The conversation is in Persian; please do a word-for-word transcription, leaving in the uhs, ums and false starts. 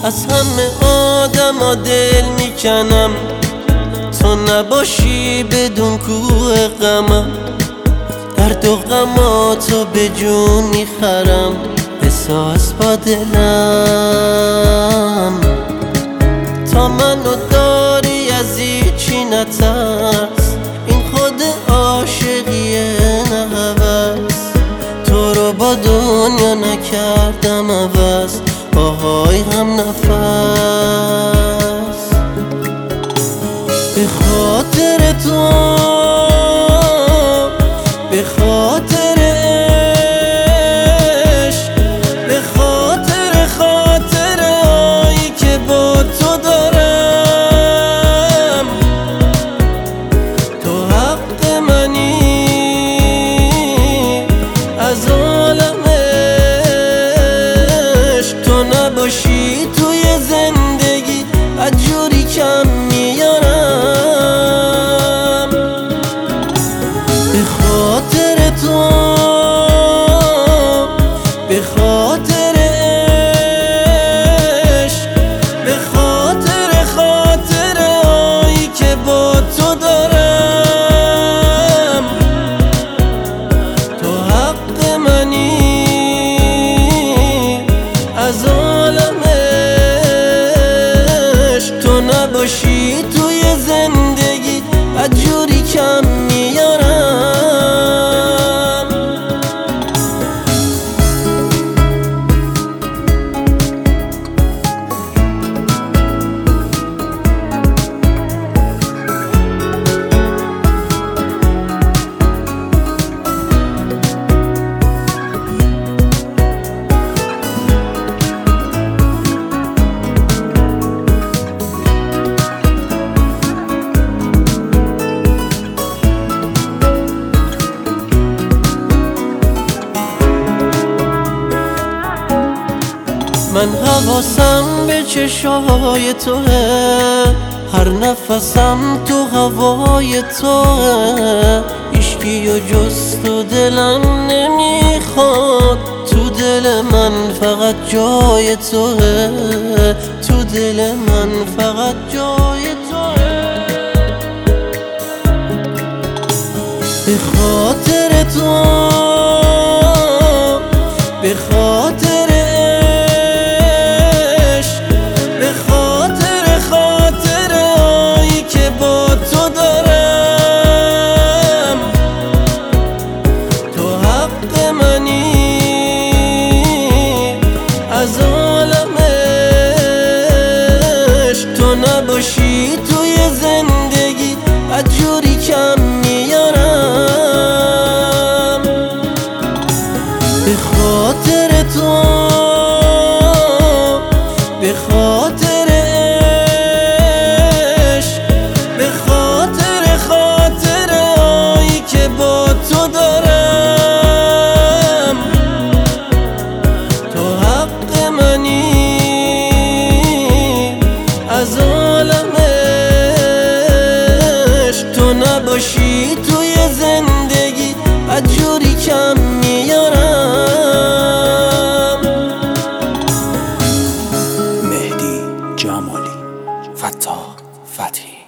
از همه آدم دل میکنم، تو نباشی بدون کوه غمم. درد و غماتو به جون میخرم، بساز با دلم. تا منو داری از هیچی نترس، این خود عاشقیه نه هوس. تو رو با دنیا نکردم عوض، باهای هم نفس. به خاطر تو، به خاطر عشق، به خاطر خاطر هایی که با تو دارم. تو حق منی از عالم عشق، تو نباشی توی زندگی از جوری کم میارم. به خاطر تو، به خاطر عشق، به خاطر خاطر هایی که با تو دارم. تو حق منی از عالم عشق، تو نباشی توی زندگی از جوری کم میارم. من حواسم به چشای توه، هر نفسم تو هوای توه. عشقی و جز تو دلم نمیخواد، تو دل من فقط جای توه. تو دل من فقط جای توه. به خاطر تو، به خاطر از عالم عشق، تو نباشی توی زندگی از جوری کم میارم. به خاطر تو، به خاطر عشق، به خاطر خاطر هایی که با تو دارم. تو حق منی از عالم عشق، تو نباشی توی زندگی از جوری کم میارم. مهدی جمالی، فتاح فتحی.